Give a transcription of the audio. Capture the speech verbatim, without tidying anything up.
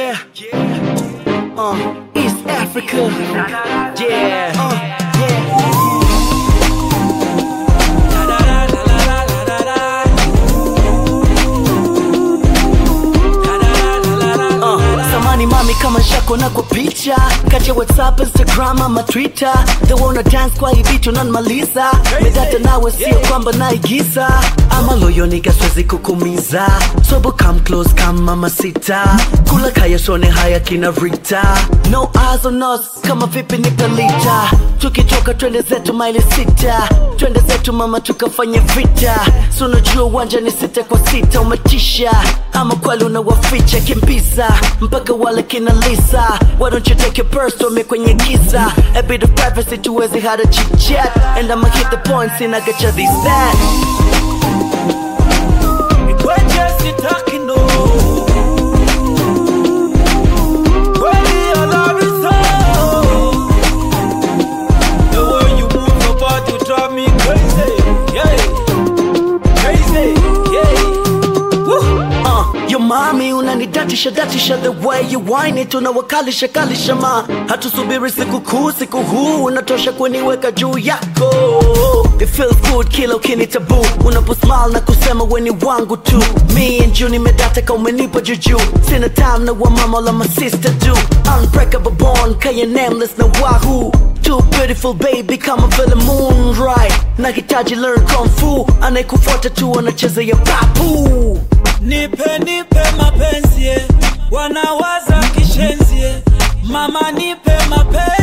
Yeah, uh, East Africa. Yeah, uh, yeah. Samani mami kama shako na kwa picha kati ya WhatsApp, Instagram ama Twitter. They wanna dance kwa hii bitu nanmaliza. Medata nawe sio kwamba naigiza. Ama loyo nigga siwezi kukumiza. Sobo come close kama mama sita. Kula kaya shone haya kina Rita. No eyes on us kama vipi nikalita. Tukitoka twende zetu maili sita. Twende zetu mama tukafanya vita. So unajua uwanja ni sita kwa sita. Umetisha ama kweli unawaficha kimbiza mpaka wale kina Lisa. Why don't you take your purse to me kwenye giza. A bit of privacy tuwezi hada chit chat. And I'ma hit the points and I get you these stats. We're just talking no. Really your love is so. The way you move your body drive me crazy. Yeah, crazy. Yeah. Woo. Uh, your mommy unanidatisha datisha. The way you whine it unawakalisha kalisha ma. Hatusubiri siku kuu siku huu. Unatosha kuniweka juu yako. It feels good kila ukinitabu. Unapo smile na kusema weni wangu tu. Me and you nimedata ka umenipa juju. Sina time na wa mama la my sister do. Unbreakable bond kaya nameless na wahoo. Too beautiful baby kama vile moonrise. Nahitaji learn kung fu. Anayekufuata tu anacheza ya papu. Nipe nipe mapenzi, wanawaza kishenzi. Mama nipe mapenzi.